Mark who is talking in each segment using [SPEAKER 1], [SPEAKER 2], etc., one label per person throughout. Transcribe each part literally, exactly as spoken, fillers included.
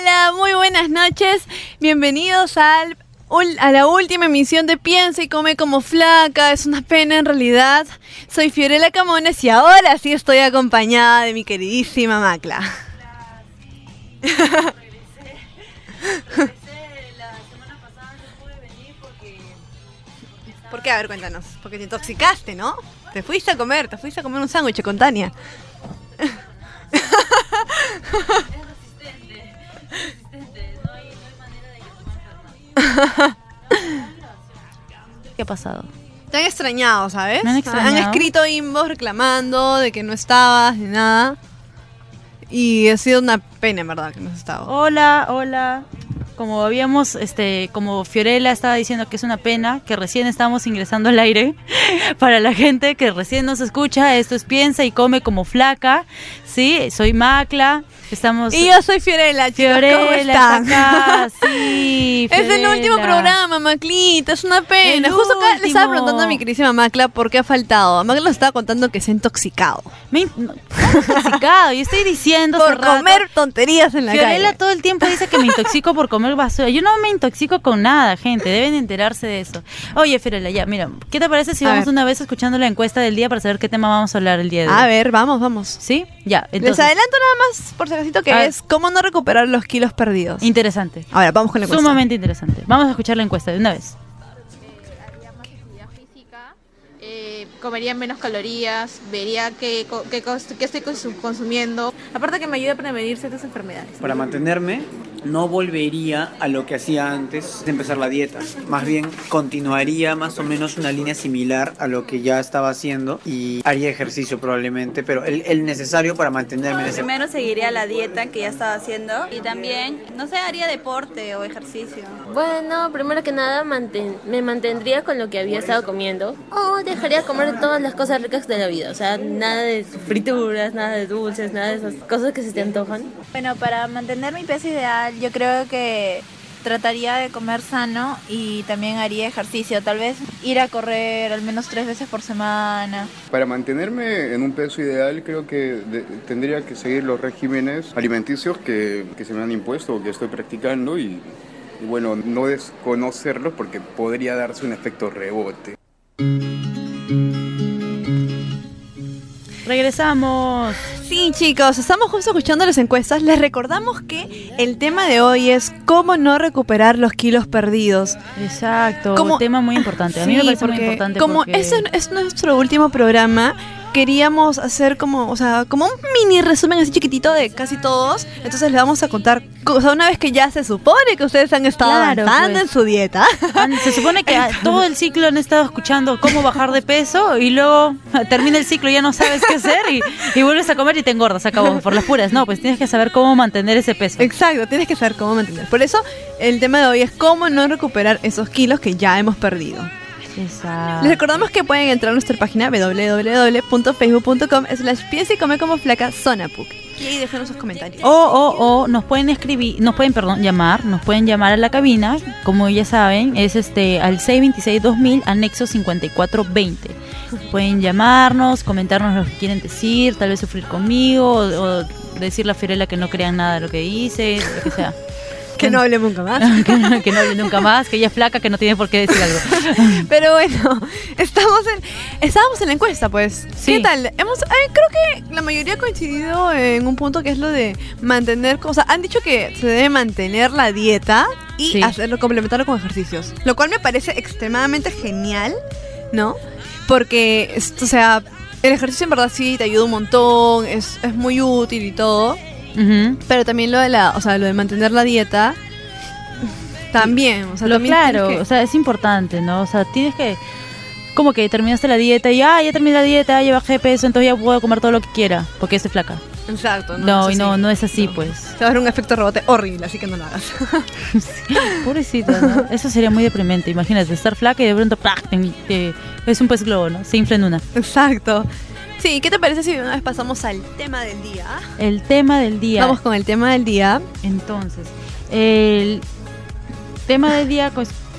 [SPEAKER 1] Hola, muy buenas noches. Bienvenidos al, a la última emisión de Piensa y Come como Flaca. Es una pena en realidad. Soy Fiorella Camones y ahora sí estoy acompañada de mi queridísima Macla.
[SPEAKER 2] Sí, regresé. Regresé la semana pasada, no pude venir porque...
[SPEAKER 1] ¿Por qué? A ver, cuéntanos. Porque te intoxicaste, ¿no? Te fuiste a comer, te fuiste a comer un sándwich con Tania.
[SPEAKER 2] Es resistente, es resistente. No hay, no hay manera de que tú me enfermes.
[SPEAKER 3] ¿Qué ha pasado?
[SPEAKER 1] Te han extrañado, ¿sabes?
[SPEAKER 3] Me han extrañado.
[SPEAKER 1] Han escrito inbox reclamando de que no estabas ni nada. Y ha sido una pena, en verdad, que no has estado.
[SPEAKER 3] Hola, hola. Como habíamos, este, como Fiorella estaba diciendo que es una pena, que recién estamos ingresando al aire. Para la gente que recién nos escucha, esto es Piensa y Come como Flaca. Sí, soy Macla. Estamos...
[SPEAKER 1] Y yo soy Fiorella, chicos.
[SPEAKER 3] Fiorella
[SPEAKER 1] ¿Cómo
[SPEAKER 3] está
[SPEAKER 1] están?
[SPEAKER 3] acá, sí,
[SPEAKER 1] Es el
[SPEAKER 3] Fiorella.
[SPEAKER 1] último programa, Maclita, es una pena.
[SPEAKER 3] El
[SPEAKER 1] Justo acá le estaba
[SPEAKER 3] último.
[SPEAKER 1] preguntando a mi queridísima Macla por qué ha faltado. Macla nos estaba contando que se ha intoxicado.
[SPEAKER 3] Me he in- intoxicado, yo estoy diciendo hace
[SPEAKER 1] Por
[SPEAKER 3] rato.
[SPEAKER 1] comer tonterías en la
[SPEAKER 3] Fiorella
[SPEAKER 1] calle.
[SPEAKER 3] todo el tiempo dice que me intoxico por comer basura. Yo no me intoxico con nada, gente. Deben enterarse de eso. Oye, Fiorella, ya, mira, ¿qué te parece si
[SPEAKER 1] A
[SPEAKER 3] vamos
[SPEAKER 1] ver.
[SPEAKER 3] una vez escuchando la encuesta del día para saber qué tema vamos a hablar el día de hoy?
[SPEAKER 1] A ver, vamos, vamos.
[SPEAKER 3] ¿Sí? Ya,
[SPEAKER 1] Les
[SPEAKER 3] entonces.
[SPEAKER 1] adelanto nada más, por si acaso, que
[SPEAKER 3] A ver.
[SPEAKER 1] es cómo no recuperar los kilos perdidos.
[SPEAKER 3] Interesante.
[SPEAKER 1] Ahora, vamos con la encuesta.
[SPEAKER 3] Sumamente interesante. Vamos a escuchar la encuesta de una vez.
[SPEAKER 4] Haría más actividad física, eh, comería menos calorías, vería qué, co- qué, cos- qué estoy consu- consumiendo. Aparte que me ayuda a prevenir ciertas enfermedades.
[SPEAKER 5] Para mantenerme, no volvería a lo que hacía antes de empezar la dieta. Más bien, continuaría más o menos una línea similar a lo que ya estaba haciendo y haría ejercicio probablemente, pero el, el necesario para mantenerme en ese...
[SPEAKER 6] Primero seguiría la dieta que ya estaba haciendo y también, no sé, haría deporte o ejercicio.
[SPEAKER 7] Bueno, primero que nada manten- me mantendría con lo que había estado comiendo o dejaría comer todas las cosas ricas de la vida, o sea, nada de frituras, nada de dulces, nada de esas cosas que se te antojan.
[SPEAKER 8] Bueno, para mantener mi peso ideal, yo creo que trataría de comer sano y también haría ejercicio. Tal vez ir a correr al menos tres veces por semana.
[SPEAKER 9] Para mantenerme en un peso ideal, creo que de- tendría que seguir los regímenes alimenticios que, que se me han impuesto o que estoy practicando y, y bueno, no desconocerlos porque podría darse un efecto rebote.
[SPEAKER 3] Regresamos.
[SPEAKER 1] Sí, chicos, estamos justo escuchando las encuestas. Les recordamos que el tema de hoy es cómo no recuperar los kilos perdidos.
[SPEAKER 3] Exacto.
[SPEAKER 1] Como-
[SPEAKER 3] Un tema muy importante. A mí
[SPEAKER 1] Sí,
[SPEAKER 3] me parece muy
[SPEAKER 1] porque
[SPEAKER 3] importante.
[SPEAKER 1] Como
[SPEAKER 3] porque...
[SPEAKER 1] ese es nuestro último programa, queríamos hacer como, o sea, como un mini resumen así chiquitito de casi todos. Entonces les vamos a contar, o sea, una vez que ya se supone que ustedes han estado
[SPEAKER 3] Claro,
[SPEAKER 1] avanzando
[SPEAKER 3] pues.
[SPEAKER 1] en su dieta.
[SPEAKER 3] Se supone que todo el ciclo han estado escuchando cómo bajar de peso y luego termina el ciclo y ya no sabes qué hacer y, y vuelves a comer y te engordas, acabó, por las puras. No, pues tienes que saber cómo mantener ese peso.
[SPEAKER 1] Exacto, tienes que saber cómo mantener. Por eso el tema de hoy es cómo no recuperar esos kilos que ya hemos perdido.
[SPEAKER 3] Exacto.
[SPEAKER 1] Les recordamos que pueden entrar a nuestra página w w w punto facebook punto com slash piensa y come como flaca zona puc. Y ahí déjenos sus comentarios.
[SPEAKER 3] O, o, o nos pueden escribir, nos pueden, perdón, llamar, nos pueden llamar a la cabina, como ya saben, es este al seis dos seis dos mil, anexo cincuenta y cuatro veinte. Pueden llamarnos, comentarnos lo que quieren decir, tal vez sufrir conmigo, o, o decirle a Fiorella que no crean nada de lo que dice, lo que sea.
[SPEAKER 1] Que no hablemos nunca más.
[SPEAKER 3] que, no, que no hable nunca más, que ella es flaca, que no tiene por qué decir algo.
[SPEAKER 1] Pero bueno, estamos en, estábamos en la encuesta, pues.
[SPEAKER 3] Sí.
[SPEAKER 1] ¿Qué tal? Hemos, ay, creo que la mayoría ha coincidido en un punto que es lo de mantener, o sea, han dicho que se debe mantener la dieta y
[SPEAKER 3] Sí.
[SPEAKER 1] hacerlo, complementarlo con ejercicios. Lo cual me parece extremadamente genial, ¿no? Porque, es- o sea, el ejercicio en verdad sí te ayuda un montón, es, es muy útil y todo.
[SPEAKER 3] Ujú.
[SPEAKER 1] Pero también lo de la, o sea, lo de mantener la dieta también, o sea,
[SPEAKER 3] Lo
[SPEAKER 1] también
[SPEAKER 3] claro,
[SPEAKER 1] tienes que-
[SPEAKER 3] o sea, es importante, ¿no? O sea, tienes que, como que terminaste la dieta y, ah, ya terminé la dieta, ya bajé de peso, entonces ya puedo comer todo lo que quiera, porque estoy flaca.
[SPEAKER 1] Exacto, no,
[SPEAKER 3] No,
[SPEAKER 1] es
[SPEAKER 3] y no,
[SPEAKER 1] así.
[SPEAKER 3] no es así,
[SPEAKER 1] No.
[SPEAKER 3] pues.
[SPEAKER 1] Te va a dar un efecto rebote horrible, así que no lo hagas.
[SPEAKER 3] Pobrecita, ¿no? Eso sería muy deprimente. Imagínate, estar flaca y de pronto, ¡plac! te- te- es un pez globo, ¿no? Se infla en una.
[SPEAKER 1] Exacto. Sí, ¿qué te parece si una vez pasamos al tema del día?
[SPEAKER 3] El tema del día.
[SPEAKER 1] Vamos con el tema del día.
[SPEAKER 3] Entonces, el tema del día, pues,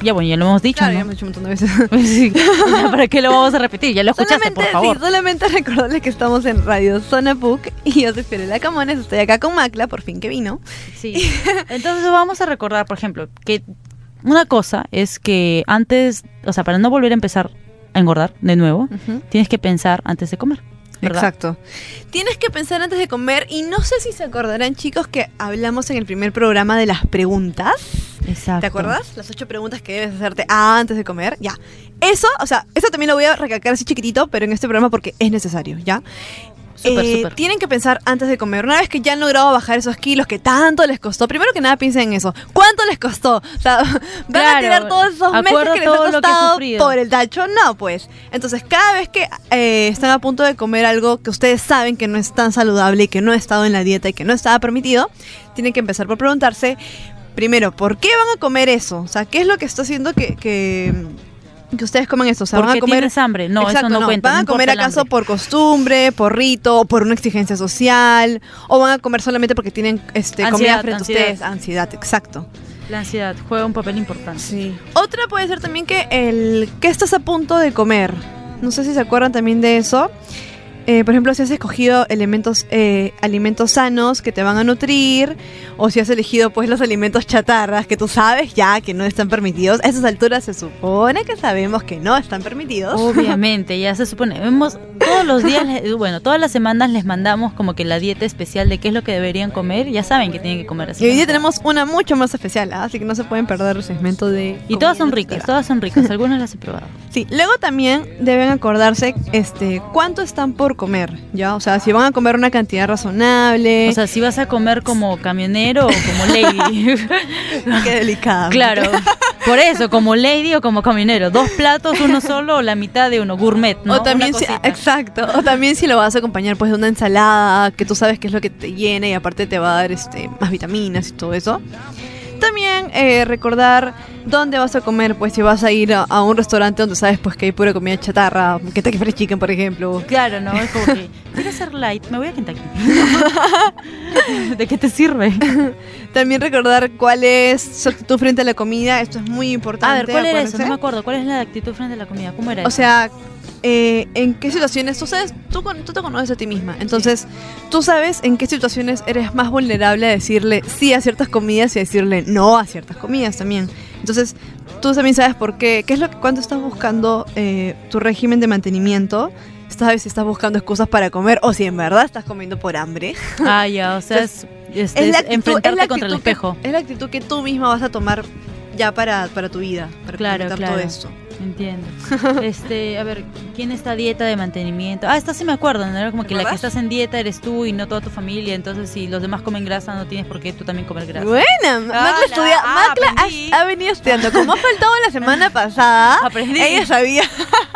[SPEAKER 3] Ya bueno, ya lo hemos dicho,
[SPEAKER 1] Claro,
[SPEAKER 3] ¿no?
[SPEAKER 1] ya hemos dicho un montón de veces.
[SPEAKER 3] Sí. ¿Para qué lo vamos a repetir? Ya lo escuchaste,
[SPEAKER 1] Solamente,
[SPEAKER 3] por favor.
[SPEAKER 1] sí, solamente recordarles que estamos en Radio Zona P U C y yo soy Fiorella Camones, estoy acá con Macla, por fin que vino.
[SPEAKER 3] Sí. Entonces vamos a recordar, por ejemplo, que una cosa es que antes, o sea, para no volver a empezar a engordar de nuevo,
[SPEAKER 1] Ujú.
[SPEAKER 3] tienes que pensar antes de comer, ¿verdad?
[SPEAKER 1] Exacto. Tienes que pensar antes de comer y no sé si se acordarán, chicos, que hablamos en el primer programa de las preguntas.
[SPEAKER 3] Exacto.
[SPEAKER 1] ¿Te acuerdas? Las ocho preguntas que debes hacerte antes de comer. Ya. Eso, o sea, eso también lo voy a recalcar así chiquitito, pero en este programa porque es necesario, ¿ya?
[SPEAKER 3] Súper,
[SPEAKER 1] Eh,
[SPEAKER 3] súper.
[SPEAKER 1] Tienen que pensar antes de comer. Una vez que ya han logrado bajar esos kilos que tanto les costó, primero que nada piensen en eso. ¿Cuánto les costó? O sea, ¿van
[SPEAKER 3] Claro,
[SPEAKER 1] a tirar todos esos meses
[SPEAKER 3] acuerda
[SPEAKER 1] que les
[SPEAKER 3] todo
[SPEAKER 1] ha
[SPEAKER 3] lo que ha
[SPEAKER 1] costado
[SPEAKER 3] sufrido.
[SPEAKER 1] por el tacho? No, pues. Entonces, cada vez que eh, están a punto de comer algo que ustedes saben que no es tan saludable y que no ha estado en la dieta y que no estaba permitido, tienen que empezar por preguntarse, primero, ¿por qué van a comer eso? O sea, ¿qué es lo que está haciendo que... que que ustedes coman eso, o sea, van
[SPEAKER 3] Porque
[SPEAKER 1] a comer
[SPEAKER 3] tienes hambre. No,
[SPEAKER 1] Exacto,
[SPEAKER 3] eso no, cuenta.
[SPEAKER 1] ¿Van
[SPEAKER 3] no
[SPEAKER 1] a comer
[SPEAKER 3] importa el
[SPEAKER 1] acaso
[SPEAKER 3] hambre.
[SPEAKER 1] por costumbre, por rito, o por una exigencia social? ¿O van a comer solamente porque tienen este, comida
[SPEAKER 3] Ansiedad,
[SPEAKER 1] frente a
[SPEAKER 3] ansiedad.
[SPEAKER 1] ustedes? Ansiedad, exacto.
[SPEAKER 3] La ansiedad juega un papel importante.
[SPEAKER 1] Sí. Otra puede ser también que el que estás a punto de comer. No sé si se acuerdan también de eso. Eh, por ejemplo, si has escogido elementos, eh, alimentos sanos que te van a nutrir, o si has elegido pues los alimentos chatarras que tú sabes ya que no están permitidos. A esas alturas se supone que sabemos que no están permitidos.
[SPEAKER 3] Obviamente, ya se supone. Vemos todos los días, le- bueno, todas las semanas les mandamos como que la dieta especial de qué es lo que deberían comer. Ya saben que tienen que comer así.
[SPEAKER 1] Y hoy día tenemos una mucho más especial, ¿ah? Así que no se pueden perder el segmento de...
[SPEAKER 3] Y todas son
[SPEAKER 1] comida
[SPEAKER 3] ricas,
[SPEAKER 1] nutritiva.
[SPEAKER 3] todas son ricas. Algunas las he probado.
[SPEAKER 1] Sí, luego también deben acordarse este cuánto están por comer, ¿ya? O sea, si van a comer una cantidad razonable...
[SPEAKER 3] O sea, si vas a comer como camionero o como lady.
[SPEAKER 1] qué delicada.
[SPEAKER 3] Claro, por eso, como lady o como camionero. Dos platos, uno solo o la mitad de uno, gourmet, ¿no?
[SPEAKER 1] O también
[SPEAKER 3] Una
[SPEAKER 1] si,
[SPEAKER 3] cosita.
[SPEAKER 1] exacto, o también si lo vas a acompañar pues de una ensalada, que tú sabes que es lo que te llena y aparte te va a dar este más vitaminas y todo eso. También eh, recordar dónde vas a comer, pues si vas a ir a, a un restaurante donde sabes pues que hay pura comida chatarra, Kentucky Fried Chicken, por ejemplo.
[SPEAKER 3] Claro, ¿no? Es como que, quiero ser light, me voy a Kentucky. ¿De qué te sirve?
[SPEAKER 1] También recordar cuál es su actitud frente a la comida, esto es muy importante.
[SPEAKER 3] A ver, ¿cuál era eso?
[SPEAKER 1] acuérdense.
[SPEAKER 3] No me acuerdo. ¿Cuál es la actitud frente a la comida? ¿Cómo era
[SPEAKER 1] O
[SPEAKER 3] eso?
[SPEAKER 1] sea, eh, ¿en qué situaciones? Tú sabes, tú, con- tú te conoces a ti misma. Entonces, tú sabes en qué situaciones eres más vulnerable a decirle sí a ciertas comidas y a decirle no a ciertas comidas también. Entonces, tú también sabes por qué. ¿Qué es lo que cuando estás buscando eh, tu régimen de mantenimiento? Sabes si estás buscando excusas para comer o si en verdad estás comiendo por hambre.
[SPEAKER 3] Ah, ya, o sea, es, este, es enfrentarte contra el
[SPEAKER 1] actitud que-
[SPEAKER 3] espejo.
[SPEAKER 1] es la actitud que tú misma vas a tomar ya para, para tu vida, para
[SPEAKER 3] Claro,
[SPEAKER 1] completar
[SPEAKER 3] claro.
[SPEAKER 1] todo esto.
[SPEAKER 3] Entiendo. Este, a ver, ¿quién está a dieta de mantenimiento? Ah, esta sí me acuerdo, ¿no? Era como que la que
[SPEAKER 1] ¿Recuerdas?
[SPEAKER 3] estás en dieta eres tú y no toda tu familia, entonces si los demás comen grasa no tienes por qué tú también comer grasa.
[SPEAKER 1] Buena, Macla,
[SPEAKER 3] Ala,
[SPEAKER 1] estudia,
[SPEAKER 3] ah,
[SPEAKER 1] Macla
[SPEAKER 3] aprendí.
[SPEAKER 1] ha, ha venido estudiando. Como ha faltado la semana pasada,
[SPEAKER 3] Aprendí.
[SPEAKER 1] ella sabía.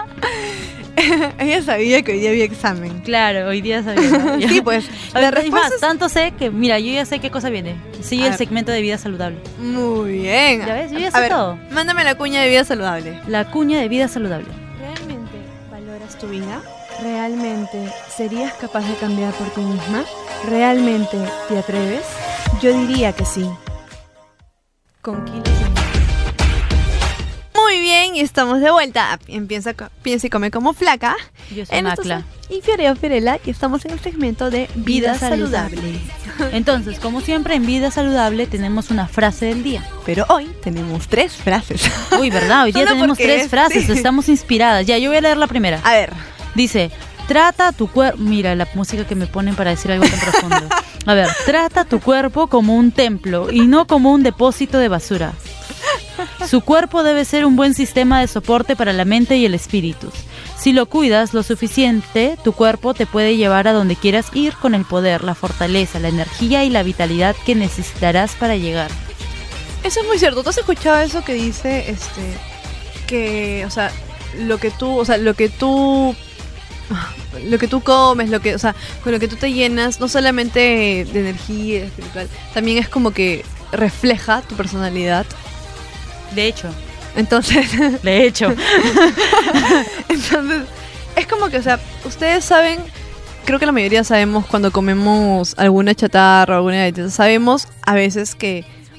[SPEAKER 1] ella sabía que hoy día había examen.
[SPEAKER 3] Claro, hoy día sabía. ¿no? Ya.
[SPEAKER 1] Sí, pues.
[SPEAKER 3] A
[SPEAKER 1] La
[SPEAKER 3] ver, es más,
[SPEAKER 1] respuesta es
[SPEAKER 3] tanto sé que, mira, yo ya sé qué cosa viene. Sigue
[SPEAKER 1] A
[SPEAKER 3] el
[SPEAKER 1] ver.
[SPEAKER 3] segmento de vida saludable.
[SPEAKER 1] muy bien.
[SPEAKER 3] Ya ves, yo ya
[SPEAKER 1] A
[SPEAKER 3] sé
[SPEAKER 1] ver,
[SPEAKER 3] todo.
[SPEAKER 1] mándame la cuña de vida saludable.
[SPEAKER 3] La cuña de vida saludable.
[SPEAKER 1] ¿Realmente valoras tu vida? ¿Realmente serías capaz de cambiar por ti misma? ¿Realmente te atreves? Yo diría que sí. Con kilos de más. Muy bien, y estamos de vuelta. En Piensa, co- Piensa y come como flaca.
[SPEAKER 3] Yo soy
[SPEAKER 1] En estos-
[SPEAKER 3] Macla.
[SPEAKER 1] Y Fioreo Fiorella, y estamos en el segmento de vida,
[SPEAKER 3] Vida
[SPEAKER 1] saludable.
[SPEAKER 3] saludable. Entonces, como siempre en vida saludable tenemos una frase del día.
[SPEAKER 1] Pero hoy tenemos tres frases.
[SPEAKER 3] Uy, ¿verdad? Hoy día
[SPEAKER 1] Solo
[SPEAKER 3] tenemos
[SPEAKER 1] porque
[SPEAKER 3] tres
[SPEAKER 1] es-
[SPEAKER 3] frases,
[SPEAKER 1] sí.
[SPEAKER 3] estamos inspiradas. Ya, yo voy a leer la primera.
[SPEAKER 1] A ver,
[SPEAKER 3] Dice, trata tu cuerpo... Mira, la música que me ponen para decir algo tan profundo. A ver, trata tu cuerpo como un templo y no como un depósito de basura. Su cuerpo debe ser un buen sistema de soporte para la mente y el espíritu. Si lo cuidas lo suficiente, tu cuerpo te puede llevar a donde quieras ir con el poder, la fortaleza, la energía y la vitalidad que necesitarás para llegar.
[SPEAKER 1] eso es muy cierto. ¿Tú has escuchado eso que dice, este, que, o sea, lo que tú, o sea, lo que tú, lo que tú comes, lo que, o sea, con lo que tú te llenas, no solamente de energía espiritual, también es como que refleja tu personalidad.
[SPEAKER 3] De hecho,
[SPEAKER 1] Entonces,
[SPEAKER 3] de hecho.
[SPEAKER 1] entonces, es como que, o sea, ustedes saben, creo que la mayoría sabemos cuando comemos alguna chatarra o alguna galleta, sabemos a veces que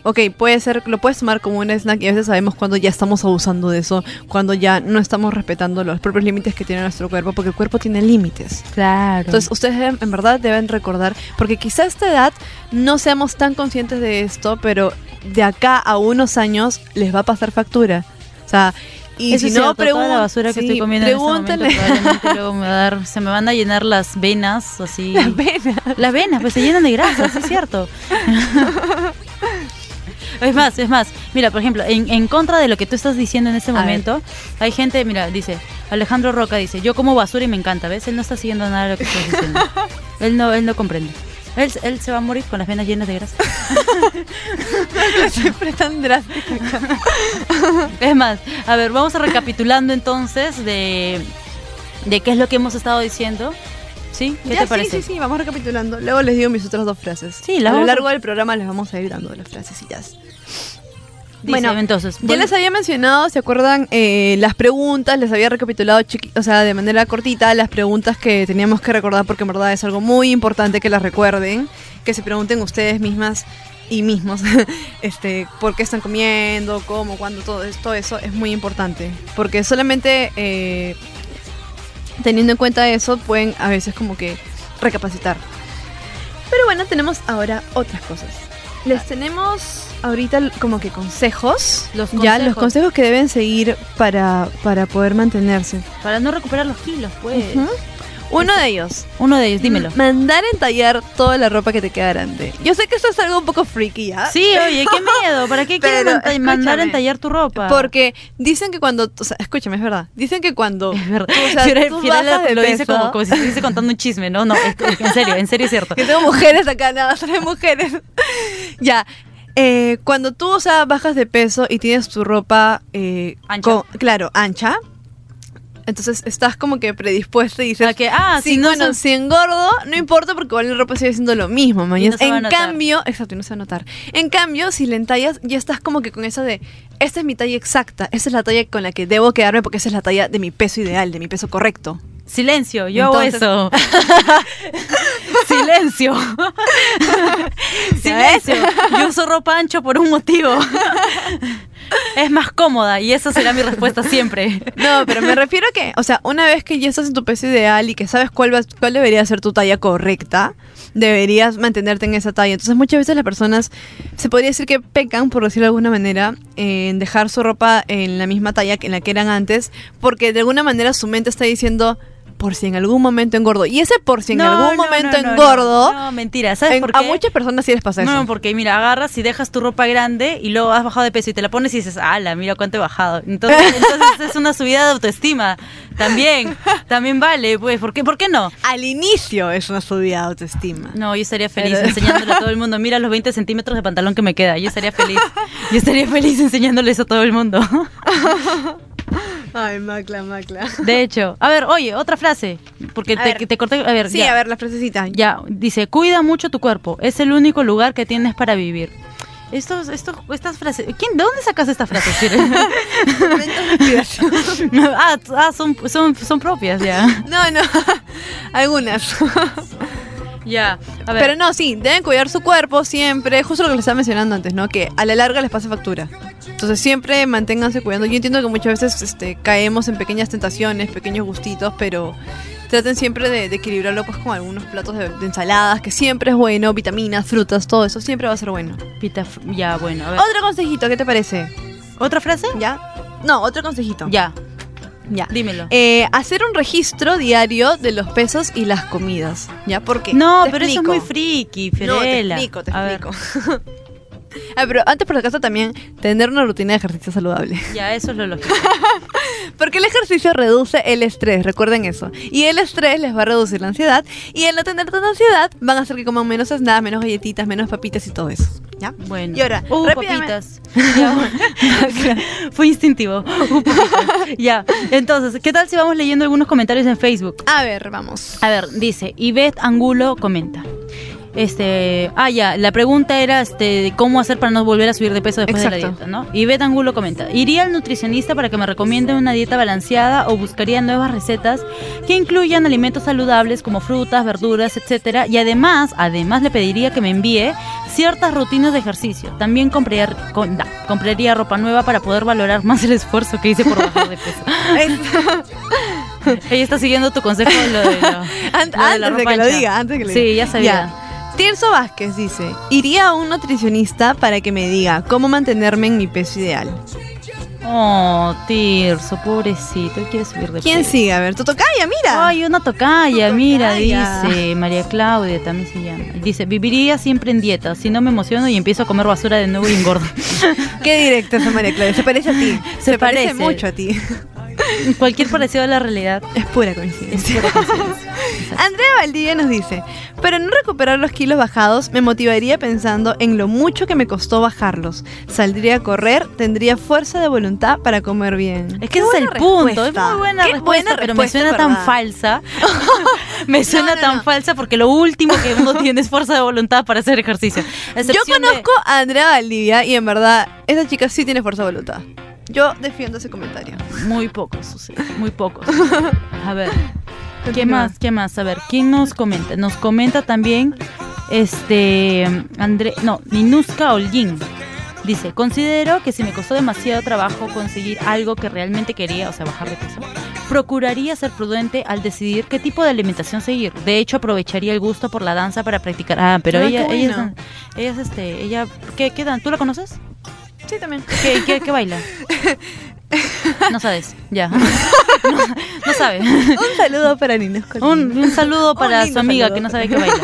[SPEAKER 1] ok, puede ser, lo puedes tomar como un snack y a veces sabemos cuando ya estamos abusando de eso, cuando ya no estamos respetando los propios límites que tiene nuestro cuerpo, porque el cuerpo tiene límites.
[SPEAKER 3] Claro.
[SPEAKER 1] Entonces ustedes deben, en verdad deben recordar, porque quizá a esta edad no seamos tan conscientes de esto, pero de acá a unos años les va a pasar factura. O sea, y
[SPEAKER 3] Eso
[SPEAKER 1] si
[SPEAKER 3] es
[SPEAKER 1] no,
[SPEAKER 3] cierto, toda
[SPEAKER 1] pregun-
[SPEAKER 3] la basura que
[SPEAKER 1] sí,
[SPEAKER 3] estoy comiendo en este momento
[SPEAKER 1] pregúntenle.
[SPEAKER 3] probablemente luego me va a dar, se me van a llenar las venas, así.
[SPEAKER 1] Las venas.
[SPEAKER 3] Las venas, pues se llenan de grasa, sí es cierto. Es más, es más, mira, por ejemplo, en, en contra de lo que tú estás diciendo en este
[SPEAKER 1] A
[SPEAKER 3] momento, hay gente, mira, dice, Alejandro Roca dice, yo como basura y me encanta, ¿ves? Él no está siguiendo nada de lo que estás diciendo. Él no, él no comprende. Él, él se va a morir con las venas llenas de grasa.
[SPEAKER 1] Siempre tan drástico.
[SPEAKER 3] Es más, a ver, vamos a recapitulando entonces de, de qué es lo que hemos estado diciendo. ¿Sí? ¿Qué
[SPEAKER 1] Ya,
[SPEAKER 3] te parece?
[SPEAKER 1] Sí, sí, sí, vamos recapitulando. Luego les digo mis otras dos frases.
[SPEAKER 3] Sí, las
[SPEAKER 1] a lo
[SPEAKER 3] vamos a-
[SPEAKER 1] largo del programa les vamos a ir dando las frasecillas.
[SPEAKER 3] Dice,
[SPEAKER 1] Bueno,
[SPEAKER 3] entonces,
[SPEAKER 1] Ya
[SPEAKER 3] bueno,
[SPEAKER 1] les había mencionado, ¿se acuerdan? Eh, las preguntas, les había recapitulado, chiqui- o sea, de manera cortita, las preguntas que teníamos que recordar, porque en verdad es algo muy importante que las recuerden, que se pregunten ustedes mismas y mismos, este, por qué están comiendo, cómo, cuándo, todo esto, eso es muy importante, porque solamente eh, teniendo en cuenta eso pueden a veces como que recapacitar. Pero bueno, tenemos ahora otras cosas. Les tenemos ahorita como que consejos,
[SPEAKER 3] Los
[SPEAKER 1] ya los
[SPEAKER 3] consejos.
[SPEAKER 1] consejos que deben seguir para, para poder mantenerse.
[SPEAKER 3] para no recuperar los kilos, pues.
[SPEAKER 1] Ujú. Uno de ellos,
[SPEAKER 3] Uno de ellos, dímelo.
[SPEAKER 1] mandar entallar toda la ropa que te queda grande. Yo sé que esto es algo un poco freaky, ¿ya?
[SPEAKER 3] Sí, oye, qué miedo. ¿Para qué quieres
[SPEAKER 1] Pero,
[SPEAKER 3] manta- mandar
[SPEAKER 1] escúchame.
[SPEAKER 3] a entallar tu ropa?
[SPEAKER 1] Porque dicen que cuando, o sea, escúchame, es verdad. Dicen que cuando,
[SPEAKER 3] Es verdad.
[SPEAKER 1] o sea,
[SPEAKER 3] Fiorella-
[SPEAKER 1] tú
[SPEAKER 3] Fiorella
[SPEAKER 1] bajas de
[SPEAKER 3] lo dice
[SPEAKER 1] peso-
[SPEAKER 3] como, como si estuviese contando un chisme, ¿no? No, es- es- en serio, en serio es cierto.
[SPEAKER 1] que tengo mujeres acá, nada, solo hay mujeres. Ya, eh, cuando tú, o sea, bajas de peso y tienes tu ropa, eh,
[SPEAKER 3] Ancha.
[SPEAKER 1] con- claro, ancha, entonces estás como que predispuesto y dices,
[SPEAKER 3] A que, ah,
[SPEAKER 1] sí,
[SPEAKER 3] si no
[SPEAKER 1] bueno,
[SPEAKER 3] son-
[SPEAKER 1] si engordo, no importa porque igual la ropa sigue siendo lo mismo, mañana.
[SPEAKER 3] no se va a
[SPEAKER 1] En
[SPEAKER 3] notar.
[SPEAKER 1] cambio, exacto, y no se va a notar. En cambio, si le entallas, ya estás como que con esa de, esta es mi talla exacta, esta es la talla con la que debo quedarme porque esa es la talla de mi peso ideal, de mi peso correcto.
[SPEAKER 3] Silencio, yo
[SPEAKER 1] Entonces-
[SPEAKER 3] hago eso. Silencio. Silencio. Yo uso ropa ancho por un motivo. Es más cómoda y esa será mi respuesta siempre.
[SPEAKER 1] No, pero me refiero a que, o sea, una vez que ya estás en tu peso ideal y que sabes cuál, va- cuál debería ser tu talla correcta, deberías mantenerte en esa talla. Entonces muchas veces las personas, se podría decir que pecan, por decirlo de alguna manera, en dejar su ropa en la misma talla que en la que eran antes, porque de alguna manera su mente está diciendo, por si en algún momento engordo. Y ese por si en
[SPEAKER 3] No,
[SPEAKER 1] algún
[SPEAKER 3] no,
[SPEAKER 1] momento
[SPEAKER 3] no, no,
[SPEAKER 1] engordo,
[SPEAKER 3] No, no, mentira. ¿Sabes
[SPEAKER 1] en-
[SPEAKER 3] por qué?
[SPEAKER 1] a muchas personas sí les pasa eso.
[SPEAKER 3] No, porque mira, agarras y dejas tu ropa grande y luego has bajado de peso y te la pones y dices, ala, mira cuánto he bajado. Entonces, entonces es una subida de autoestima. También, también vale, pues, ¿por qué, ¿por qué no?
[SPEAKER 1] Al inicio es una subida de autoestima.
[SPEAKER 3] No, yo estaría feliz
[SPEAKER 1] Pero-
[SPEAKER 3] enseñándole a todo el mundo, mira los veinte centímetros de pantalón que me queda. Yo estaría feliz. Yo estaría feliz enseñándole eso a todo el mundo.
[SPEAKER 1] Ay, Macla, Macla.
[SPEAKER 3] De hecho, a ver, oye, otra frase, porque
[SPEAKER 1] A
[SPEAKER 3] te,
[SPEAKER 1] ver.
[SPEAKER 3] te corté, a ver,
[SPEAKER 1] Sí,
[SPEAKER 3] ya,
[SPEAKER 1] a ver, la frasecita.
[SPEAKER 3] ya, dice, cuida mucho tu cuerpo, es el único lugar que tienes para vivir. Estos, estos, estas frases, ¿quién, ¿de dónde sacas estas frases? ah, t- ah, son, son, son propias, ya.
[SPEAKER 1] No, no, algunas.
[SPEAKER 3] Ya, a ver.
[SPEAKER 1] Pero no, sí, deben cuidar su cuerpo siempre, justo lo que les estaba mencionando antes, ¿no? Que a la larga les pasa factura. Entonces siempre manténganse cuidando. Yo entiendo que muchas veces este, caemos en pequeñas tentaciones, pequeños gustitos, pero traten siempre de, de equilibrarlo pues con algunos platos de, de ensaladas, que siempre es bueno, vitaminas, frutas, todo eso siempre va a ser bueno.
[SPEAKER 3] Pita, ya, bueno, a ver.
[SPEAKER 1] Otro consejito, ¿qué te parece?
[SPEAKER 3] ¿Otra frase?
[SPEAKER 1] ¿Ya? No, otro consejito.
[SPEAKER 3] Ya,
[SPEAKER 1] Ya.
[SPEAKER 3] dímelo.
[SPEAKER 1] Eh, hacer un registro diario de los pesos y las comidas, ¿ya? Porque
[SPEAKER 3] No,
[SPEAKER 1] te
[SPEAKER 3] pero eso es
[SPEAKER 1] explico.
[SPEAKER 3] muy friki,
[SPEAKER 1] No, te
[SPEAKER 3] Fiorella.
[SPEAKER 1] explico, te
[SPEAKER 3] A ver,
[SPEAKER 1] explico. Ah, pero antes por acaso también tener una rutina de ejercicio saludable.
[SPEAKER 3] ya, eso es lo lógico.
[SPEAKER 1] Porque el ejercicio reduce el estrés, recuerden eso. Y el estrés les va a reducir la ansiedad. Y al no tener tanta ansiedad, van a hacer que coman menos snacks, menos galletitas, menos papitas y todo eso. ¿Ya?
[SPEAKER 3] Bueno.
[SPEAKER 1] Y ahora,
[SPEAKER 3] uh,
[SPEAKER 1] rápidamente-
[SPEAKER 3] papitas. Ya, bueno. Fue instintivo. Uh, papitas. Ya, entonces, ¿qué tal si vamos leyendo algunos comentarios en Facebook?
[SPEAKER 1] A ver, vamos.
[SPEAKER 3] A ver, dice, Ivette Angulo comenta. Este, ah, ya, la pregunta era este, cómo hacer para no volver a subir de peso después
[SPEAKER 1] Exacto.
[SPEAKER 3] de la dieta, ¿no? Y Beth Angulo comenta, ¿iría al nutricionista para que me recomiende una dieta balanceada o buscaría nuevas recetas que incluyan alimentos saludables como frutas, verduras, etcétera? Y además, además le pediría que me envíe ciertas rutinas de ejercicio. También compraría, con, da, compraría ropa nueva para poder valorar más el esfuerzo que hice por bajar de peso. Ella está siguiendo tu consejo de lo de, la,
[SPEAKER 1] Ant-
[SPEAKER 3] lo de la
[SPEAKER 1] antes de
[SPEAKER 3] ropa
[SPEAKER 1] que lo
[SPEAKER 3] ancha.
[SPEAKER 1] diga, antes de que lo
[SPEAKER 3] Sí,
[SPEAKER 1] diga.
[SPEAKER 3] ya sabía.
[SPEAKER 1] Ya. Tirso Vázquez dice, iría a un nutricionista para que me diga cómo mantenerme en mi peso ideal.
[SPEAKER 3] Oh, Tirso, pobrecito, quiere subir de
[SPEAKER 1] ¿Quién
[SPEAKER 3] peso.
[SPEAKER 1] sigue? A ver, tu tocaya, mira.
[SPEAKER 3] Ay, una tocaya,
[SPEAKER 1] Tu
[SPEAKER 3] mira,
[SPEAKER 1] tocaya.
[SPEAKER 3] dice María Claudia, también se llama. Dice, viviría siempre en dieta, si no me emociono y empiezo a comer basura de nuevo y engordo.
[SPEAKER 1] Qué directa esa María Claudia, se parece a ti.
[SPEAKER 3] Se
[SPEAKER 1] Se, parece.
[SPEAKER 3] parece.
[SPEAKER 1] mucho a ti.
[SPEAKER 3] Cualquier parecido a la realidad
[SPEAKER 1] Es pura
[SPEAKER 3] es
[SPEAKER 1] coincidencia.
[SPEAKER 3] pura coincidencia.
[SPEAKER 1] Andrea Valdivia nos dice, para no recuperar los kilos bajados, me motivaría pensando en lo mucho que me costó bajarlos. Saldría a correr, tendría fuerza de voluntad para comer bien.
[SPEAKER 3] Es que ese es el punto, es muy buena
[SPEAKER 1] Qué
[SPEAKER 3] respuesta,
[SPEAKER 1] buena
[SPEAKER 3] pero me
[SPEAKER 1] respuesta,
[SPEAKER 3] suena tan
[SPEAKER 1] ¿verdad?
[SPEAKER 3] falsa. me suena
[SPEAKER 1] no,
[SPEAKER 3] tan
[SPEAKER 1] no.
[SPEAKER 3] falsa porque lo último que uno tiene es fuerza de voluntad para hacer ejercicio.
[SPEAKER 1] Yo
[SPEAKER 3] Excepción de-
[SPEAKER 1] conozco a Andrea Valdivia y en verdad, esa chica sí tiene fuerza de voluntad. Yo defiendo ese comentario.
[SPEAKER 3] Muy pocos, sucede, muy pocos. A ver, ¿qué
[SPEAKER 1] Continúa.
[SPEAKER 3] más? ¿Qué más? A ver, ¿quién nos comenta? Nos comenta también este André, no, Minuska Holguín. Dice, considero que si me costó demasiado trabajo conseguir algo que realmente quería, o sea, bajar de peso, procuraría ser prudente al decidir qué tipo de alimentación seguir. De hecho, aprovecharía el gusto por la danza para practicar. Ah, pero
[SPEAKER 1] Ah,
[SPEAKER 3] ella,
[SPEAKER 1] qué
[SPEAKER 3] ella,
[SPEAKER 1] bueno.
[SPEAKER 3] es, ella es este, ella, ¿qué, qué dan? ¿Tú la conoces?
[SPEAKER 1] Sí, también.
[SPEAKER 3] ¿Qué, qué, qué baila? No sabes, ya. No, no sabe.
[SPEAKER 1] Un saludo para Ninos Colín.
[SPEAKER 3] Un, un saludo para
[SPEAKER 1] Un
[SPEAKER 3] su
[SPEAKER 1] lindo
[SPEAKER 3] amiga
[SPEAKER 1] saludo.
[SPEAKER 3] que no sabe que baila.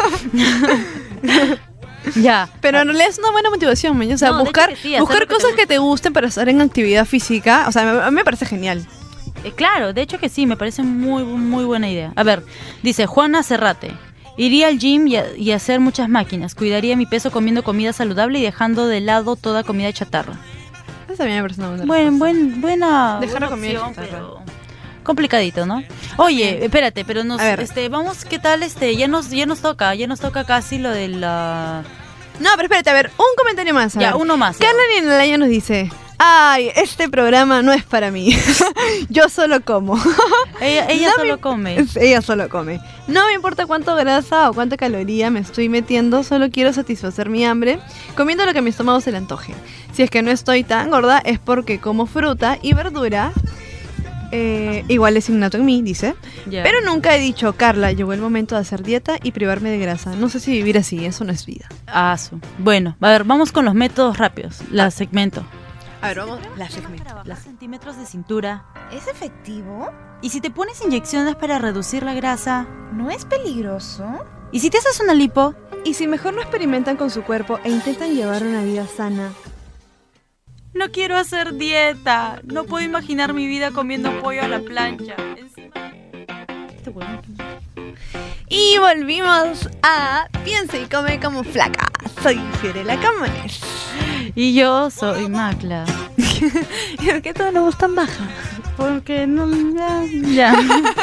[SPEAKER 3] Ya.
[SPEAKER 1] Pero en realidad es una buena motivación, man. O sea,
[SPEAKER 3] No, de
[SPEAKER 1] buscar,
[SPEAKER 3] hecho que sí, hacer
[SPEAKER 1] buscar
[SPEAKER 3] lo que te
[SPEAKER 1] cosas
[SPEAKER 3] gusta.
[SPEAKER 1] que te gusten para estar en actividad física. O sea, me- a mí me parece genial.
[SPEAKER 3] Eh, claro, de hecho que sí, me parece muy, muy buena idea. A ver, dice Juana Cerrate. Iría al gym y, a- y hacer muchas máquinas. Cuidaría mi peso comiendo comida saludable y dejando de lado toda comida chatarra.
[SPEAKER 1] Esa también me parece una buena
[SPEAKER 3] Buen,
[SPEAKER 1] respuesta.
[SPEAKER 3] buen, buena,
[SPEAKER 1] Dejar la
[SPEAKER 3] buena
[SPEAKER 1] comida
[SPEAKER 3] opción,
[SPEAKER 1] chatarra.
[SPEAKER 3] pero complicadito, ¿no? Oye, espérate, pero nos,
[SPEAKER 1] A ver.
[SPEAKER 3] este, vamos, ¿qué tal? Este, ya nos, ya nos toca, ya nos toca casi lo de la.
[SPEAKER 1] No, pero espérate, a ver, un comentario más. a
[SPEAKER 3] Ya,
[SPEAKER 1] ver.
[SPEAKER 3] uno más. ya.
[SPEAKER 1] Carla Ninalaya nos dice, ay, este programa no es para mí. Yo solo como.
[SPEAKER 3] Ella, ella
[SPEAKER 1] No
[SPEAKER 3] solo
[SPEAKER 1] me-
[SPEAKER 3] come.
[SPEAKER 1] Ella solo come. No me importa cuánto grasa o cuánta caloría me estoy metiendo, solo quiero satisfacer mi hambre comiendo lo que a mi estómago se le antoje. Si es que no estoy tan gorda es porque como fruta y verdura. Eh, igual es innato en mí, dice.
[SPEAKER 3] Ya.
[SPEAKER 1] Pero nunca he dicho, Carla, llegó el momento de hacer dieta y privarme de grasa. No sé si vivir así, eso no es vida.
[SPEAKER 3] Ah, su. Bueno, a ver, vamos con los métodos rápidos. La segmento.
[SPEAKER 1] A ver, vamos. La segmento.
[SPEAKER 3] Las centímetros de cintura.
[SPEAKER 10] ¿Es efectivo?
[SPEAKER 3] ¿Y si te pones inyecciones para reducir la grasa?
[SPEAKER 10] ¿No es peligroso?
[SPEAKER 3] ¿Y si te haces una lipo?
[SPEAKER 1] Y si mejor no experimentan con su cuerpo e intentan llevar una vida sana.
[SPEAKER 3] No quiero hacer dieta. No puedo imaginar mi vida comiendo pollo a la plancha. Encima... Este huevón.
[SPEAKER 1] Y volvimos a Piensa y come como flaca. Soy Fiorella Camones.
[SPEAKER 3] Y yo soy Macla.
[SPEAKER 1] ¿Y por qué todos nos gustan baja?
[SPEAKER 3] Porque no... Ya. Ya.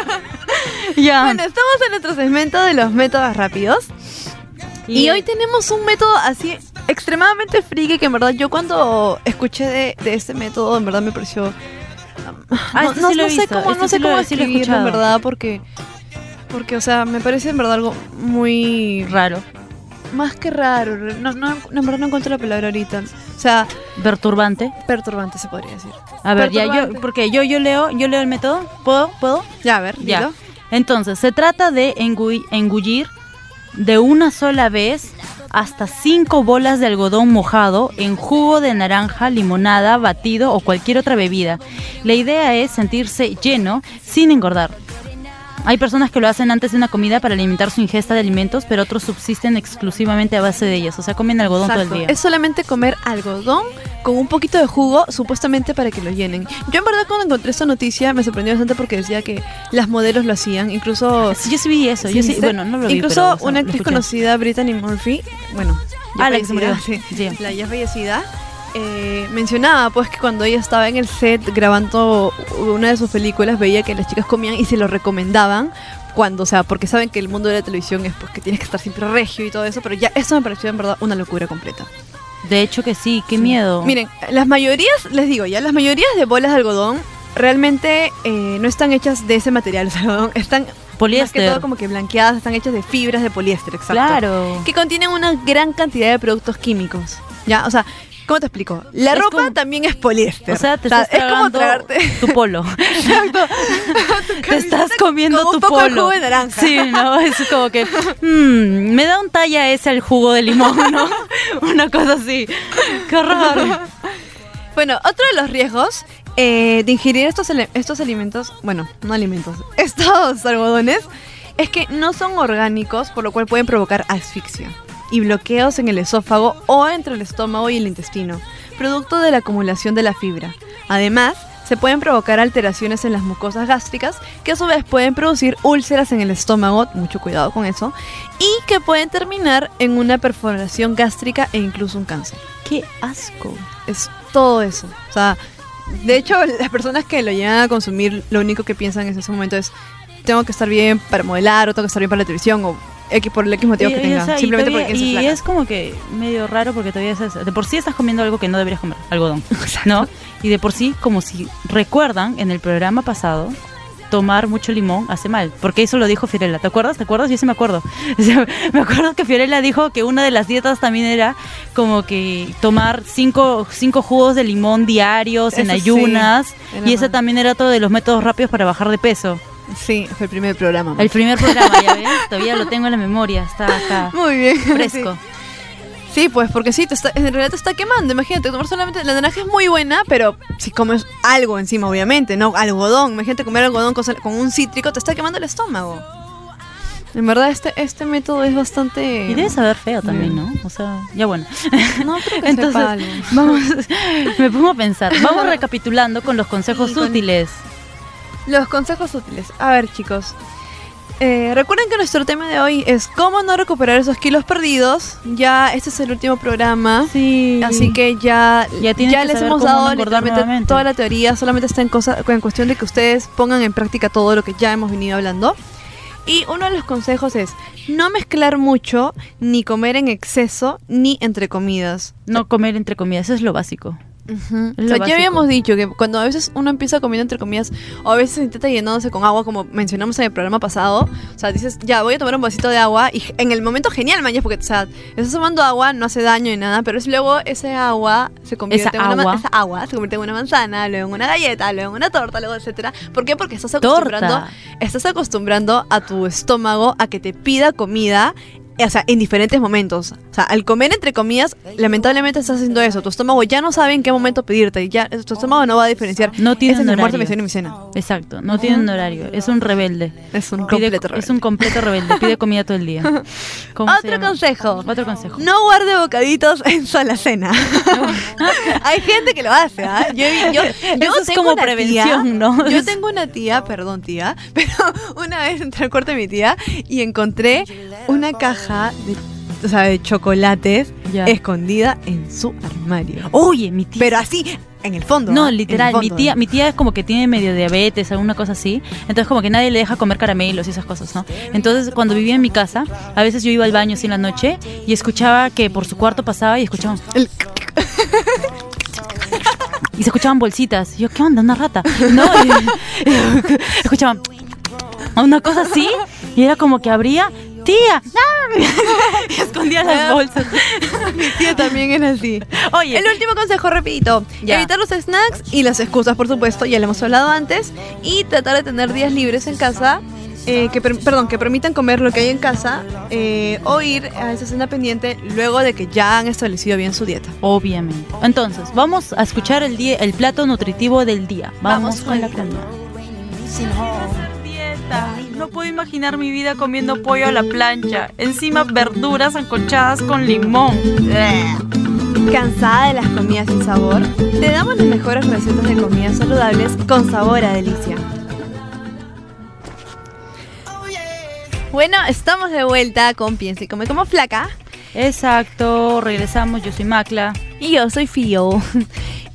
[SPEAKER 3] Ya.
[SPEAKER 1] Bueno, estamos en nuestro segmento de los métodos rápidos. Y, hoy tenemos un método así extremadamente friki que en verdad yo cuando escuché de, de este método en verdad me pareció...
[SPEAKER 3] Ah,
[SPEAKER 1] no,
[SPEAKER 3] este
[SPEAKER 1] no-
[SPEAKER 3] sí lo he
[SPEAKER 1] no sé
[SPEAKER 3] visto,
[SPEAKER 1] cómo,
[SPEAKER 3] este
[SPEAKER 1] no sé
[SPEAKER 3] sí lo-
[SPEAKER 1] cómo
[SPEAKER 3] sí lo he
[SPEAKER 1] escribirlo en
[SPEAKER 3] escuchado.
[SPEAKER 1] verdad porque... Porque, o sea, me parece en verdad algo muy...
[SPEAKER 3] Raro.
[SPEAKER 1] Más que raro. No, no, en verdad no encuentro la palabra ahorita. O sea,
[SPEAKER 3] Perturbante.
[SPEAKER 1] perturbante se podría decir.
[SPEAKER 3] A ver, ya yo,
[SPEAKER 1] Perturbante.
[SPEAKER 3] porque yo, yo leo, yo leo el método. ¿Puedo? ¿Puedo?
[SPEAKER 1] Ya, a ver,
[SPEAKER 3] Ya.
[SPEAKER 1] dilo.
[SPEAKER 3] Entonces, se trata de engui- engullir de una sola vez hasta cinco bolas de algodón mojado en jugo de naranja, limonada, batido o cualquier otra bebida. La idea es sentirse lleno sin engordar. Hay personas que lo hacen antes de una comida para alimentar su ingesta de alimentos, pero otros subsisten exclusivamente a base de ellas, o sea, comen algodón todo
[SPEAKER 1] Exacto.
[SPEAKER 3] el día.
[SPEAKER 1] Es solamente comer algodón con un poquito de jugo, supuestamente para que lo llenen. Yo en verdad cuando encontré esta noticia me sorprendió bastante porque decía que las modelos lo hacían, incluso...
[SPEAKER 3] Sí, yo sí vi eso,
[SPEAKER 1] ¿Sí
[SPEAKER 3] yo sí,
[SPEAKER 1] viste?
[SPEAKER 3] bueno, no lo vi,
[SPEAKER 1] Incluso
[SPEAKER 3] pero, o sea,
[SPEAKER 1] una
[SPEAKER 3] lo
[SPEAKER 1] actriz
[SPEAKER 3] escuché.
[SPEAKER 1] conocida, Brittany Murphy, bueno, ya
[SPEAKER 3] Ah, la que se
[SPEAKER 1] fallecida,
[SPEAKER 3] murió.
[SPEAKER 1] sí,
[SPEAKER 3] Sí.
[SPEAKER 1] la ya fallecida, eh, mencionaba pues que cuando ella estaba en el set grabando una de sus películas veía que las chicas comían y se lo recomendaban cuando, o sea, porque saben que el mundo de la televisión es pues que tienes que estar siempre regio y todo eso, pero ya eso me pareció en verdad una locura completa.
[SPEAKER 3] De hecho que sí, qué
[SPEAKER 1] Sí.
[SPEAKER 3] miedo.
[SPEAKER 1] Miren, las mayorías, les digo ya, las mayorías de bolas de algodón realmente eh, no están hechas de ese material, o sea, algodón, están
[SPEAKER 3] Poliéster.
[SPEAKER 1] más que todo como que blanqueadas, están hechas de fibras de poliéster, exacto.
[SPEAKER 3] Claro.
[SPEAKER 1] Que contienen una gran cantidad de productos químicos, ¿ya? O sea, ¿cómo te explico? La
[SPEAKER 3] Es
[SPEAKER 1] ropa
[SPEAKER 3] como-
[SPEAKER 1] también es poliéster.
[SPEAKER 3] O sea, te estás
[SPEAKER 1] es como
[SPEAKER 3] tragando
[SPEAKER 1] tragarte
[SPEAKER 3] tu polo.
[SPEAKER 1] exacto,
[SPEAKER 3] Te estás comiendo
[SPEAKER 1] con
[SPEAKER 3] tu
[SPEAKER 1] un poco de
[SPEAKER 3] polo.
[SPEAKER 1] jugo de naranja.
[SPEAKER 3] Sí, no, es como que mm, me da un talla ese al jugo de limón, ¿no? Una cosa así. Qué horror.
[SPEAKER 1] Bueno, otro de los riesgos eh, de ingerir estos, ele- estos alimentos, bueno, no alimentos, estos algodones, es que no son orgánicos, por lo cual pueden provocar asfixia y bloqueos en el esófago o entre el estómago y el intestino, producto de la acumulación de la fibra. Además, se pueden provocar alteraciones en las mucosas gástricas, que a su vez pueden producir úlceras en el estómago, mucho cuidado con eso, y que pueden terminar en una perforación gástrica e incluso un cáncer.
[SPEAKER 3] Qué asco.
[SPEAKER 1] Es todo eso. O sea, de hecho, las personas que lo llegan a consumir, lo único que piensan en ese momento es: tengo que estar bien para modelar, o tengo que estar bien para la televisión, o X por el X motivo
[SPEAKER 3] Y-
[SPEAKER 1] que
[SPEAKER 3] y,
[SPEAKER 1] tenga.
[SPEAKER 3] o sea, y
[SPEAKER 1] simplemente
[SPEAKER 3] todavía-
[SPEAKER 1] porque quieren
[SPEAKER 3] y
[SPEAKER 1] ser flaca.
[SPEAKER 3] es como que medio raro porque todavía es, de por sí estás comiendo algo que no deberías comer, algodón, ¿no? Y de por sí, como si recuerdan en el programa pasado, tomar mucho limón hace mal, porque eso lo dijo Fiorella. ¿Te acuerdas? ¿Te acuerdas? Yo sí me acuerdo. O sea, me acuerdo que Fiorella dijo que una de las dietas también era como que tomar cinco, cinco jugos de limón diarios en
[SPEAKER 1] Eso sí,
[SPEAKER 3] ayunas,
[SPEAKER 1] era
[SPEAKER 3] y ese
[SPEAKER 1] mal.
[SPEAKER 3] también era otro de los métodos rápidos para bajar de peso.
[SPEAKER 1] Sí, fue el primer programa.
[SPEAKER 3] El primer programa, ya ves, todavía lo tengo en la memoria, está acá
[SPEAKER 1] Muy bien.
[SPEAKER 3] fresco.
[SPEAKER 1] Sí, pues porque sí, te está, en realidad te está quemando. Imagínate, tomar solamente. La naranja es muy buena, pero si comes algo encima, obviamente, ¿no? Algodón. Imagínate comer algodón con, con un cítrico, te está quemando el estómago. En verdad, este, este método es bastante.
[SPEAKER 3] Y debe saber feo también, ¿no? O sea, ya bueno.
[SPEAKER 1] No creo que
[SPEAKER 3] Entonces,
[SPEAKER 1] sepa algo.
[SPEAKER 3] vamos, me pongo a pensar. Vamos recapitulando con los consejos
[SPEAKER 1] Sí, con-
[SPEAKER 3] útiles.
[SPEAKER 1] Los consejos útiles. A ver, chicos. Eh, recuerden que nuestro tema de hoy es cómo no recuperar esos kilos perdidos. Ya este es el último programa.
[SPEAKER 3] Sí.
[SPEAKER 1] Así que ya,
[SPEAKER 3] Ya tienen que
[SPEAKER 1] les
[SPEAKER 3] saber
[SPEAKER 1] hemos
[SPEAKER 3] cómo
[SPEAKER 1] dado
[SPEAKER 3] no engordar
[SPEAKER 1] literalmente
[SPEAKER 3] nuevamente.
[SPEAKER 1] toda la teoría. Solamente está en, cosa, en cuestión de que ustedes pongan en práctica todo lo que ya hemos venido hablando. Y uno de los consejos es no mezclar mucho, ni comer en exceso, ni entre comidas.
[SPEAKER 3] No comer entre comidas, eso es lo básico.
[SPEAKER 1] Ujú.
[SPEAKER 3] Es
[SPEAKER 1] O
[SPEAKER 3] lo
[SPEAKER 1] sea, ya
[SPEAKER 3] básico.
[SPEAKER 1] habíamos dicho que cuando a veces uno empieza comiendo entre comidas, o a veces intenta llenándose con agua, como mencionamos en el programa pasado, o sea, dices, ya, voy a tomar un vasito de agua, y en el momento genial, mañana, porque, o sea, estás tomando agua, no hace daño ni nada, pero es luego ese agua se convierte
[SPEAKER 3] Esa
[SPEAKER 1] en una ma-
[SPEAKER 3] agua.
[SPEAKER 1] esa agua se convierte en una manzana, luego en una galleta, luego en una torta, luego etcétera. ¿Por qué? Porque estás acostumbrando,
[SPEAKER 3] Torta.
[SPEAKER 1] estás acostumbrando a tu estómago a que te pida comida. O sea, en diferentes momentos. O sea, al comer entre comidas, lamentablemente estás haciendo eso. Tu estómago ya no sabe en qué momento pedirte. Ya, tu estómago no va a diferenciar.
[SPEAKER 3] No tiene
[SPEAKER 1] Ese es
[SPEAKER 3] un
[SPEAKER 1] mi almuerzo, mi
[SPEAKER 3] horario.
[SPEAKER 1] cena y mi cena.
[SPEAKER 3] Exacto, no tiene un horario, es un rebelde.
[SPEAKER 1] Es un
[SPEAKER 3] Pide-
[SPEAKER 1] completo rebelde.
[SPEAKER 3] Es un completo rebelde, pide comida todo el día. ¿Cómo se
[SPEAKER 1] Otro
[SPEAKER 3] llama?
[SPEAKER 1] consejo.
[SPEAKER 3] Otro consejo.
[SPEAKER 1] No guarde bocaditos en su alacena. Hay gente que lo hace, ¿ah? Yo, yo, yo
[SPEAKER 3] Eso es
[SPEAKER 1] tengo
[SPEAKER 3] como
[SPEAKER 1] una
[SPEAKER 3] prevención,
[SPEAKER 1] tía-
[SPEAKER 3] ¿no?
[SPEAKER 1] Yo tengo una tía, perdón tía, pero una vez entré al cuarto de mi tía y encontré una caja de, o sea, de chocolates
[SPEAKER 3] Ya.
[SPEAKER 1] escondida en su armario.
[SPEAKER 3] Oye, mi tía.
[SPEAKER 1] Pero así, en el fondo.
[SPEAKER 3] No,
[SPEAKER 1] ¿ah? En el
[SPEAKER 3] literal, mi
[SPEAKER 1] fondo,
[SPEAKER 3] tía,
[SPEAKER 1] ¿eh?
[SPEAKER 3] mi tía es como que tiene medio diabetes, alguna cosa así, entonces como que nadie le deja comer caramelos y esas cosas, ¿no? Entonces cuando vivía en mi casa, a veces yo iba al baño así en la noche y escuchaba que por su cuarto pasaba y escuchaban
[SPEAKER 1] El-
[SPEAKER 3] y se escuchaban bolsitas. Y yo, ¿qué onda? Una rata. No, y- y escuchaban una cosa así y era como que abría, tía, y escondía las bolsas.
[SPEAKER 1] Mi tía también es así.
[SPEAKER 3] Oye,
[SPEAKER 1] El último consejo, repito,
[SPEAKER 3] Ya.
[SPEAKER 1] evitar los snacks y las excusas, por supuesto, ya lo hemos hablado antes, y tratar de tener días libres en casa, eh, que per- perdón, que permitan comer lo que hay en casa, eh, o ir a esa cena pendiente luego de que ya han establecido bien su dieta.
[SPEAKER 3] obviamente. Entonces, vamos a escuchar el día, el plato nutritivo del día. Vamos,
[SPEAKER 1] Vamos
[SPEAKER 3] con la
[SPEAKER 1] con-
[SPEAKER 3] comida. Dieta. No puedo imaginar mi vida comiendo pollo a la plancha. Encima verduras ancochadas con limón.
[SPEAKER 1] ¿Cansada de las comidas sin sabor? Te damos las mejores recetas de comidas saludables con sabor a delicia. Bueno, estamos de vuelta con Piensa y Come como Flaca.
[SPEAKER 3] Exacto, regresamos. Yo soy Macla.
[SPEAKER 1] Y yo soy Fio.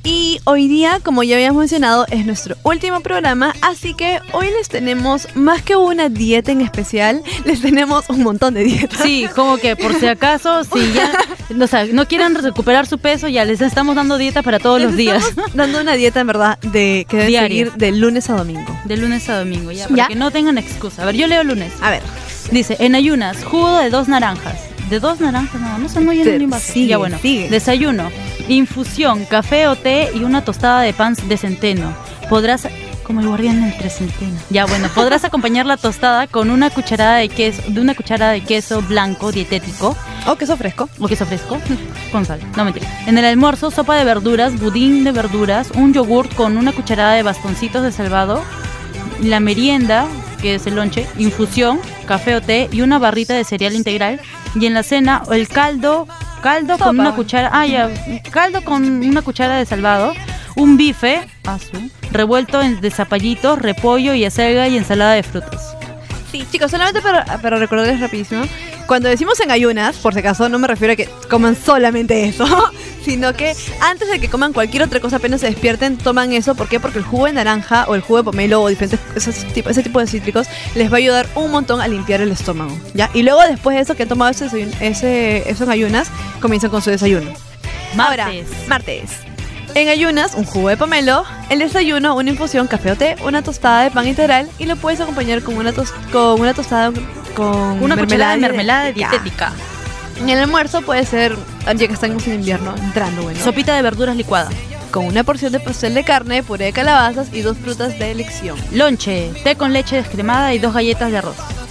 [SPEAKER 1] Y hoy día, como ya habíamos mencionado, es nuestro último programa, así que hoy les tenemos más que una dieta en especial, les tenemos un montón de dietas.
[SPEAKER 3] Sí, como que por si acaso, si ya o sea, no quieren recuperar su peso, ya les estamos dando dieta para todos
[SPEAKER 1] Les
[SPEAKER 3] los días.
[SPEAKER 1] estamos dando una dieta en verdad de que deben
[SPEAKER 3] Diaria.
[SPEAKER 1] seguir de lunes a domingo.
[SPEAKER 3] De lunes a domingo, ya, para
[SPEAKER 1] ¿Ya?
[SPEAKER 3] que no tengan excusa. A ver, yo leo lunes.
[SPEAKER 1] A ver.
[SPEAKER 3] Dice, en ayunas, jugo de dos naranjas. ¿De dos naranjas? No, no, no lleno
[SPEAKER 1] Te-
[SPEAKER 3] ni un vaso.
[SPEAKER 1] sigue,
[SPEAKER 3] Ya bueno,
[SPEAKER 1] sigue.
[SPEAKER 3] desayuno, infusión, café o té y una tostada de pan de centeno. Podrás, como el guardián entre centeno. Ya bueno, podrás acompañar la tostada con una cucharada de queso, de una cucharada de queso blanco dietético.
[SPEAKER 1] O queso fresco.
[SPEAKER 3] O queso fresco, con sal, no mentira. En el almuerzo, sopa de verduras, budín de verduras, un yogurt con una cucharada de bastoncitos de salvado, la merienda, que es el lonche, infusión, café o té y una barrita de cereal integral. Y en la cena, el caldo, caldo
[SPEAKER 1] Sopa.
[SPEAKER 3] con una cuchara, ah ya, caldo con una cuchara de salvado, un bife, asu, revuelto en- de zapallitos, repollo y acelga y ensalada de frutas.
[SPEAKER 1] Sí, chicos, solamente para, para recordarles rapidísimo, cuando decimos en ayunas, por si acaso, no me refiero a que coman solamente eso, sino que antes de que coman cualquier otra cosa, apenas se despierten, toman eso. ¿Por qué? Porque el jugo de naranja o el jugo de pomelo o diferentes esos tipo, ese tipo de cítricos les va a ayudar un montón a limpiar el estómago, ¿ya? Y luego, después de eso, que han tomado ese, desayuno- ese eso en ayunas, comienzan con su desayuno. Ahora,
[SPEAKER 3] Martes.
[SPEAKER 1] martes. En ayunas, un jugo de pomelo, el desayuno, una infusión, café o té, una tostada de pan integral y lo puedes acompañar con una, tos- con una tostada con
[SPEAKER 3] Una cucharada de
[SPEAKER 1] die-
[SPEAKER 3] mermelada dietética.
[SPEAKER 1] En el almuerzo puede ser, ya que estamos en invierno, entrando, bueno,
[SPEAKER 3] Sopita de verduras licuada.
[SPEAKER 1] con una porción de pastel de carne, puré de calabazas y dos frutas de elección.
[SPEAKER 3] Lonche, té con leche descremada y dos galletas de arroz.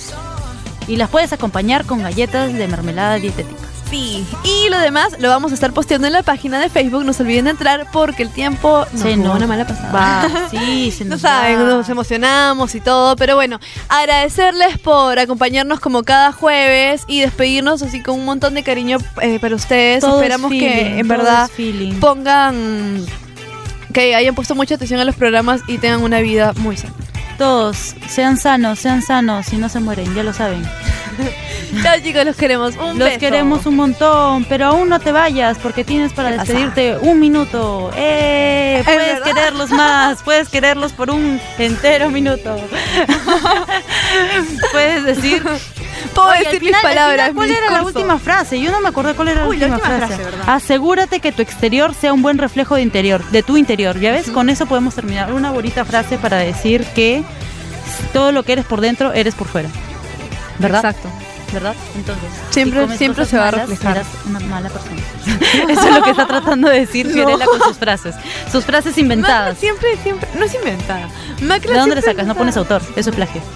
[SPEAKER 3] Y las puedes acompañar con galletas de mermelada dietética.
[SPEAKER 1] Sí, y lo demás lo vamos a estar posteando en la página de Facebook. No se olviden de entrar porque el tiempo nos
[SPEAKER 3] Se
[SPEAKER 1] jugó
[SPEAKER 3] nos
[SPEAKER 1] una mala pasada.
[SPEAKER 3] va, sí, se
[SPEAKER 1] No
[SPEAKER 3] nos
[SPEAKER 1] saben,
[SPEAKER 3] va.
[SPEAKER 1] nos emocionamos y todo, pero bueno, agradecerles por acompañarnos como cada jueves y despedirnos así con un montón de cariño eh, para ustedes.
[SPEAKER 3] Todo es
[SPEAKER 1] Esperamos
[SPEAKER 3] feeling,
[SPEAKER 1] que en
[SPEAKER 3] todo
[SPEAKER 1] verdad
[SPEAKER 3] es feeling.
[SPEAKER 1] pongan, que hayan puesto mucha atención a los programas y tengan una vida muy sana.
[SPEAKER 3] Todos, sean sanos, sean sanos y no se mueren, ya lo saben.
[SPEAKER 1] Chao chicos, los queremos. Un
[SPEAKER 3] Los
[SPEAKER 1] beso.
[SPEAKER 3] queremos un montón, pero aún no te vayas porque tienes para
[SPEAKER 1] ¿Qué pasa?
[SPEAKER 3] despedirte un minuto. ¡Eh! Puedes
[SPEAKER 1] verdad?
[SPEAKER 3] quererlos más, puedes quererlos por un entero minuto. Puedes decir...
[SPEAKER 1] Puedo
[SPEAKER 3] Oye, al
[SPEAKER 1] decir
[SPEAKER 3] final-
[SPEAKER 1] mis
[SPEAKER 3] al
[SPEAKER 1] palabras.
[SPEAKER 3] final, ¿cuál
[SPEAKER 1] mi
[SPEAKER 3] era la
[SPEAKER 1] discurso.
[SPEAKER 3] última frase? Yo no me acordé cuál era
[SPEAKER 1] Uy,
[SPEAKER 3] la
[SPEAKER 1] la
[SPEAKER 3] última,
[SPEAKER 1] última
[SPEAKER 3] frase.
[SPEAKER 1] frase, ¿verdad?
[SPEAKER 3] Asegúrate que tu exterior sea un buen reflejo de interior, de tu interior. ¿Ya ves? Con eso podemos terminar. Una bonita frase para decir que todo lo que eres por dentro, eres por fuera. ¿Verdad?
[SPEAKER 1] Exacto.
[SPEAKER 3] ¿Verdad? Entonces,
[SPEAKER 1] Siempre-
[SPEAKER 3] si comes
[SPEAKER 1] siempre
[SPEAKER 3] cosas
[SPEAKER 1] se va a
[SPEAKER 3] malas,
[SPEAKER 1] reflejar.
[SPEAKER 3] serás una mala persona. Eso es lo que está tratando de decir Fiorella
[SPEAKER 1] No.
[SPEAKER 3] con sus frases. Sus frases
[SPEAKER 1] Macra
[SPEAKER 3] inventadas.
[SPEAKER 1] siempre, siempre, no es inventada. Macra
[SPEAKER 3] ¿De dónde le
[SPEAKER 1] siempre
[SPEAKER 3] sacas? No
[SPEAKER 1] inventa-
[SPEAKER 3] pones autor. Eso es plagio.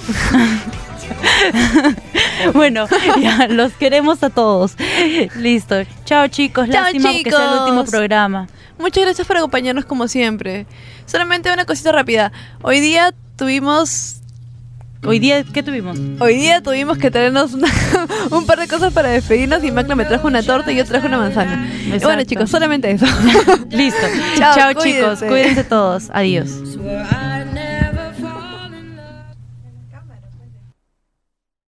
[SPEAKER 3] Bueno, ya, los queremos a todos. Listo. Chao, chicos.
[SPEAKER 1] Chao,
[SPEAKER 3] Lástima que sea el último
[SPEAKER 1] chicos.
[SPEAKER 3] programa.
[SPEAKER 1] Muchas gracias por acompañarnos como siempre. Solamente una cosita rápida. Hoy día tuvimos...
[SPEAKER 3] Hoy día, ¿qué tuvimos?
[SPEAKER 1] Hoy día tuvimos que traernos una- un par de cosas para despedirnos y Macla me trajo una torta y yo traje una manzana. Y bueno
[SPEAKER 3] Exacto.
[SPEAKER 1] chicos, solamente eso.
[SPEAKER 3] Listo.
[SPEAKER 1] Chao,
[SPEAKER 3] Chao, chicos.
[SPEAKER 1] cuídense.
[SPEAKER 3] Cuídense todos. Adiós.
[SPEAKER 11] So I